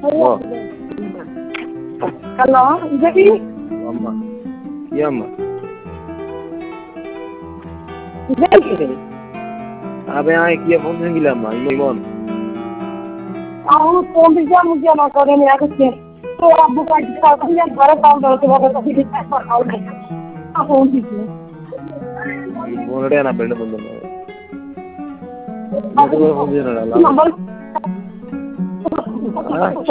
ఓ hello ఇది అమ్మ ఏ అమ్మ ఇది అబే ఆ किए फोन नहीं गिला अम्मा इमोन आओ फोन भी जा मुझे ना करे मेरा कुछ तो आप बुका का कर घर काम करते वक्त तो फिर पर कॉल नहीं आ फोन दीजिए मोनडे ना बेंड ముందు फोन చేయనడా नंबर